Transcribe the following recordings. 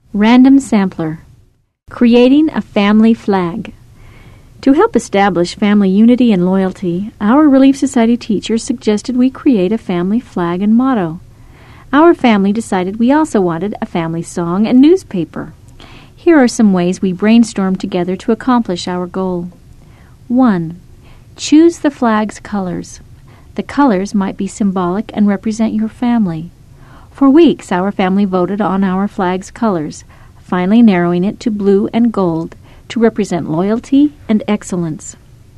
Random Sampler. Creating a Family Flag. To help establish family unity and loyalty, our Relief Society teachers suggested we create a family flag and motto. Our family decided we also wanted a family song and newspaper. Here are some ways we brainstormed together to accomplish our goal. 1. Choose the flag's colors. The colors might be symbolic and represent your family. For weeks, our family voted on our flag's colors, finally narrowing it to blue and gold to represent loyalty and excellence.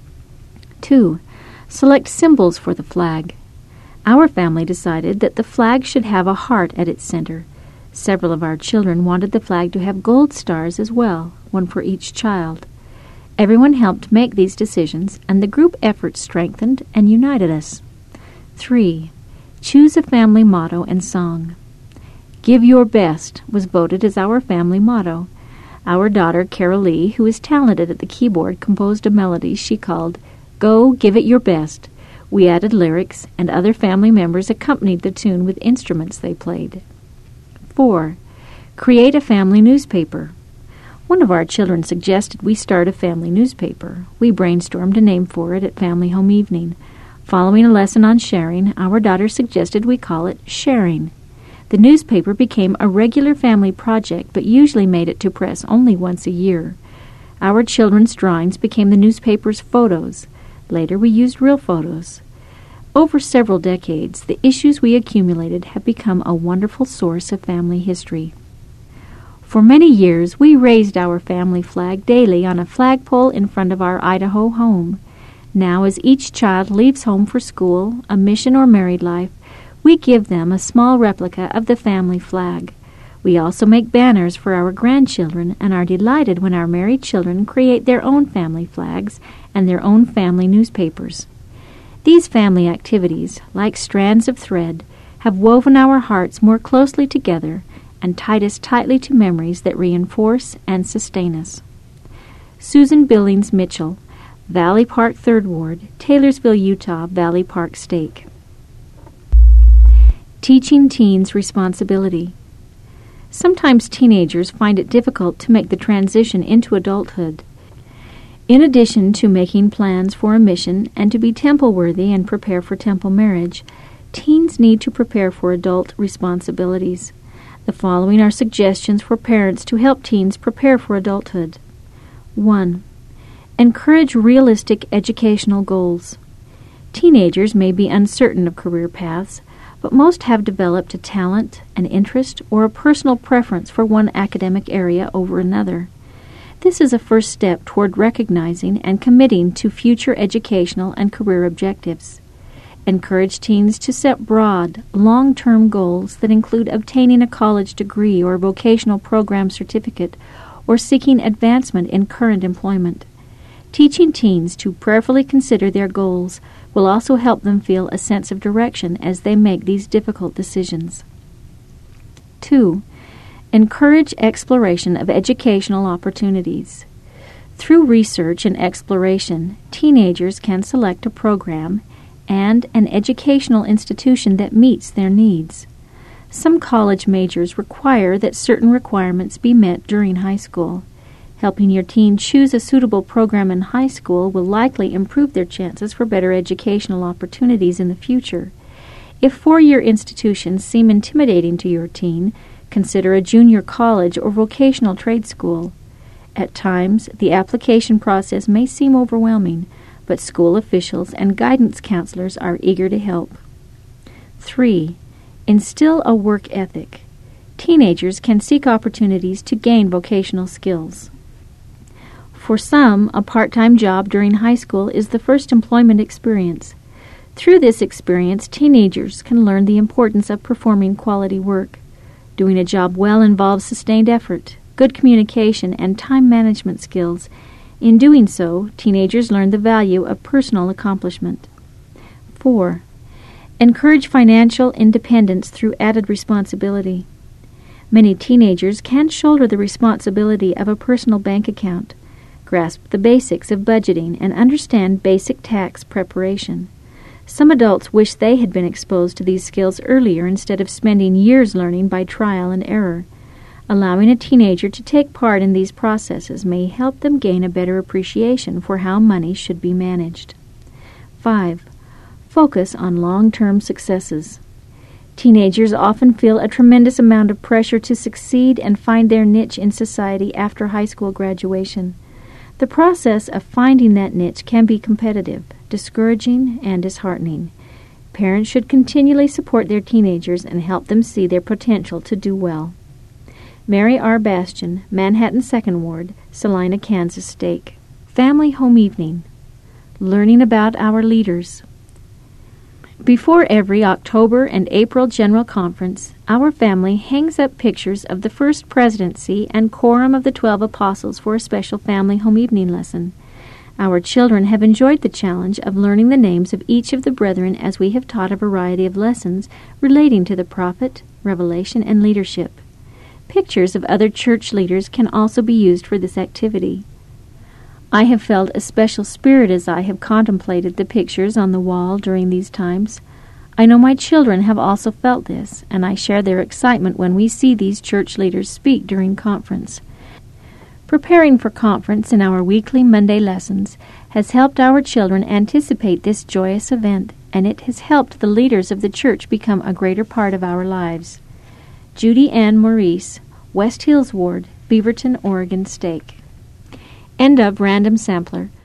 2. Select symbols for the flag. Our family decided that the flag should have a heart at its center. Several of our children wanted the flag to have gold stars as well, one for each child. Everyone helped make these decisions, and the group effort strengthened and united us. 3. Choose a family motto and song. Give Your Best was voted as our family motto. Our daughter, Carol Lee, who is talented at the keyboard, composed a melody she called Go Give It Your Best. We added lyrics, and other family members accompanied the tune with instruments they played. 4. Create a family newspaper. One of our children suggested we start a family newspaper. We brainstormed a name for it at Family Home Evening. Following a lesson on sharing, our daughter suggested we call it Sharing. The newspaper became a regular family project, but usually made it to press only once a year. Our children's drawings became the newspaper's photos. Later, we used real photos. Over several decades, the issues we accumulated have become a wonderful source of family history. For many years, we raised our family flag daily on a flagpole in front of our Idaho home. Now, as each child leaves home for school, a mission, or married life, we give them a small replica of the family flag. We also make banners for our grandchildren and are delighted when our married children create their own family flags and their own family newspapers. These family activities, like strands of thread, have woven our hearts more closely together and tied us tightly to memories that reinforce and sustain us. Susan Billings Mitchell, Valley Park 3rd Ward, Taylorsville, Utah, Valley Park Stake. Teaching teens responsibility. Sometimes teenagers find it difficult to make the transition into adulthood. In addition to making plans for a mission and to be temple-worthy and prepare for temple marriage, teens need to prepare for adult responsibilities. The following are suggestions for parents to help teens prepare for adulthood. 1. Encourage realistic educational goals. Teenagers may be uncertain of career paths, but most have developed a talent, an interest, or a personal preference for one academic area over another. This is a first step toward recognizing and committing to future educational and career objectives. Encourage teens to set broad, long-term goals that include obtaining a college degree or vocational program certificate or seeking advancement in current employment. Teaching teens to prayerfully consider their goals will also help them feel a sense of direction as they make these difficult decisions. 2. Encourage exploration of educational opportunities. Through research and exploration, teenagers can select a program and an educational institution that meets their needs. Some college majors require that certain requirements be met during high school. Helping your teen choose a suitable program in high school will likely improve their chances for better educational opportunities in the future. If four-year institutions seem intimidating to your teen, consider a junior college or vocational trade school. At times, the application process may seem overwhelming, but school officials and guidance counselors are eager to help. 3. Instill a work ethic. Teenagers can seek opportunities to gain vocational skills. For some, a part-time job during high school is the first employment experience. Through this experience, teenagers can learn the importance of performing quality work. Doing a job well involves sustained effort, good communication, and time management skills. In doing so, teenagers learn the value of personal accomplishment. 4. Encourage financial independence through added responsibility. Many teenagers can shoulder the responsibility of a personal bank account, grasp the basics of budgeting, and understand basic tax preparation. Some adults wish they had been exposed to these skills earlier instead of spending years learning by trial and error. Allowing a teenager to take part in these processes may help them gain a better appreciation for how money should be managed. 5. Focus on long-term successes. Teenagers often feel a tremendous amount of pressure to succeed and find their niche in society after high school graduation. The process of finding that niche can be competitive, discouraging, and disheartening. Parents should continually support their teenagers and help them see their potential to do well. Mary R. Bastian, Manhattan 2nd Ward, Salina, Kansas Stake. Family Home Evening. Learning about our leaders. Before every October and April General Conference, our family hangs up pictures of the First Presidency and Quorum of the 12 Apostles for a special family home evening lesson. Our children have enjoyed the challenge of learning the names of each of the brethren as we have taught a variety of lessons relating to the prophet, revelation, and leadership. Pictures of other church leaders can also be used for this activity. I have felt a special spirit as I have contemplated the pictures on the wall during these times. I know my children have also felt this, and I share their excitement when we see these church leaders speak during conference. Preparing for conference in our weekly Monday lessons has helped our children anticipate this joyous event, and it has helped the leaders of the church become a greater part of our lives. Judy Ann Maurice, West Hills Ward, Beaverton, Oregon Stake. End of Random Sampler.